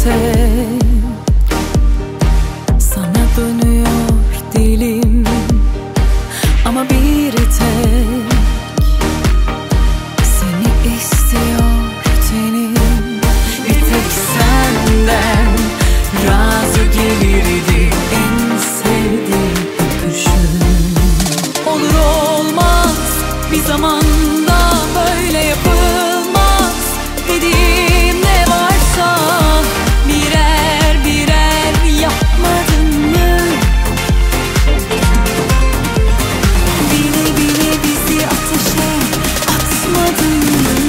birlikte. Sana dönüyor dilim ama bir tek seni istiyor tenim. Bir tek senden razı gelirdi en sevdiğim öpüşün. Olur olmaz bir zamanda böyle yapılmaz dediğim ne varsa birer birer yapmadın mı? Bile bile bizi ateşe atmadın mı?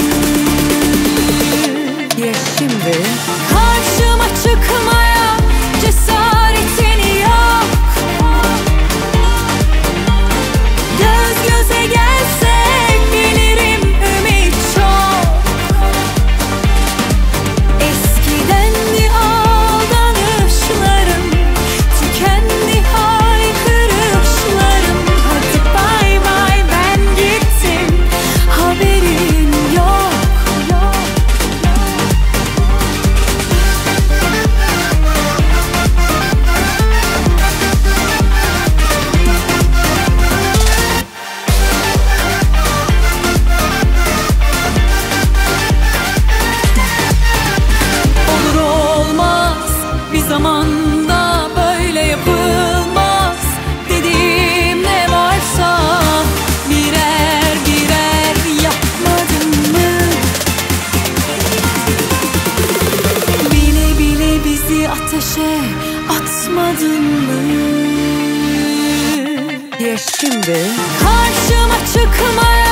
Ya şimdi karşıma çıkmaya cesaretin yok. Göz göze gelsek bilirim ümit çok. Eskidendi aldanışlarım, tükendi haykırışlarım. Hadi bay bay ben gittim, haberin yok. Olur olmaz bir zamanda böyle yapılmaz dediğim ne varsa birer birer yapmadın mı? Bile bile bizi ateşe atmadın mı? Ya şimdi karşıma çıkmaya